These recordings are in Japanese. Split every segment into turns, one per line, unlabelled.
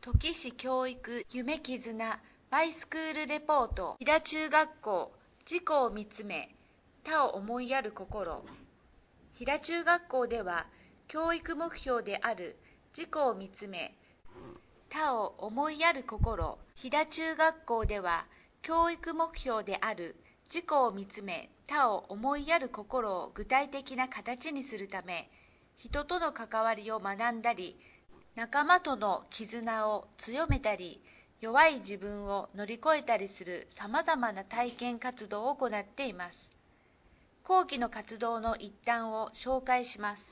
土岐市教育夢絆バイスクールレポート。飛騨中学校自己を見つめ他を思いやる心。飛騨中学校では教育目標である自己を見つめ他を思いやる心。飛騨中学校では教育目標である自己を見つめ他を思いやる心を具体的な形にするため、人との関わりを学んだり、仲間との絆を強めたり、弱い自分を乗り越えたりするさまざまな体験活動を行っています。後期の活動の一端を紹介します。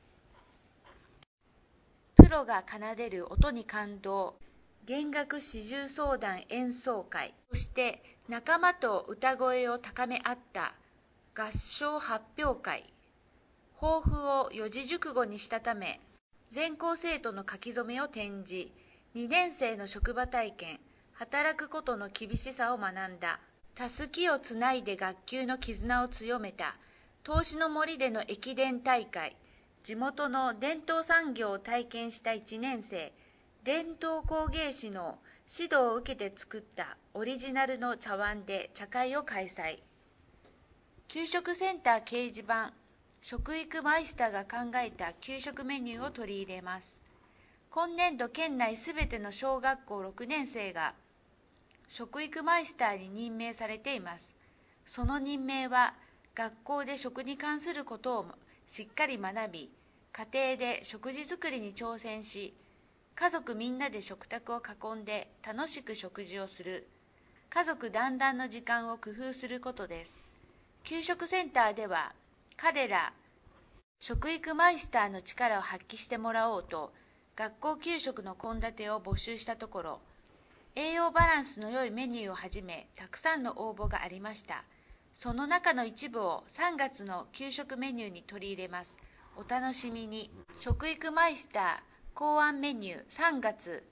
プロが奏でる音に感動、弦楽四重奏団演奏会。そして仲間と歌声を高め合った合唱発表会。抱負を四字熟語にしたため、全校生徒の書き初めを展示。2年生の職場体験、働くことの厳しさを学んだ。たすきをつないで学級の絆を強めた。東司の森での駅伝大会。地元の伝統産業を体験した1年生。伝統工芸士の指導を受けて作ったオリジナルの茶碗で茶会を開催。給食センター掲示板。食育マイスターが考えた給食メニューを取り入れます。今年度県内すべての小学校6年生が食育マイスターに任命されています。その任命は学校で食に関することをしっかり学び、家庭で食事作りに挑戦し、家族みんなで食卓を囲んで楽しく食事をする、家族団らんの時間を工夫することです。給食センターでは彼ら食育マイスターの力を発揮してもらおうと、学校給食の献立を募集したところ、栄養バランスの良いメニューをはじめたくさんの応募がありました。その中の一部を3月の給食メニューに取り入れます。お楽しみに。食育マイスター考案メニュー。3月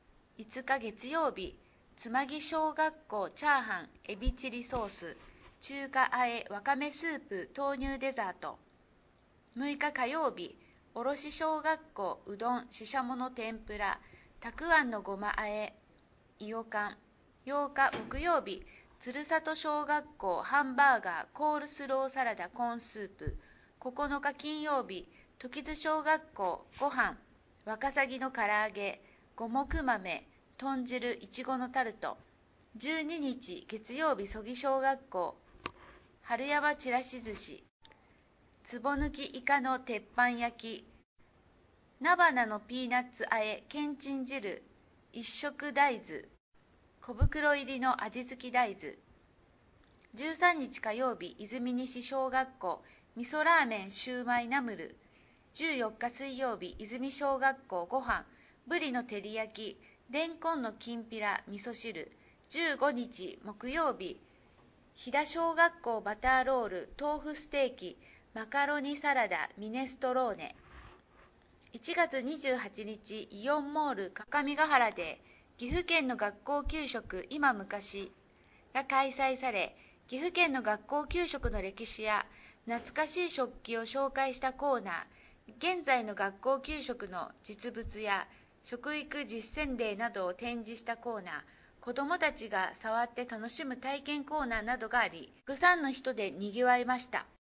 5日月曜日、つまぎ小学校チャーハンエビチリソース中華あえわかめスープ豆乳デザート。6日火曜日、おろし小学校うどんししゃもの天ぷらたくあんのごまあえいよかん。8日木曜日、鶴里小学校ハンバーガーコールスローサラダコーンスープ。9日金曜日、時津小学校ご飯わかさぎの唐揚げ五目豆豚汁いちごのタルト。12日月曜日、曽木小学校春山ちらし寿司つぼ抜きイカの鉄板焼き菜花のピーナッツあえけんちん汁一色大豆小袋入りの味付き大豆。13日火曜日、泉西小学校味噌ラーメンシューマイナムル。14日水曜日、泉小学校ご飯ぶりの照り焼きれんこんのきんぴら味噌汁。15日木曜日、飛騨小学校バターロール豆腐ステーキマカロニサラダミネストローネ。1月28日、イオンモール各務原で岐阜県の学校給食今昔が開催され、岐阜県の学校給食の歴史や懐かしい食器を紹介したコーナー、現在の学校給食の実物や食育実践例などを展示したコーナー、子どもたちが触って楽しむ体験コーナーなどがあり、たくさんの人でにぎわいました。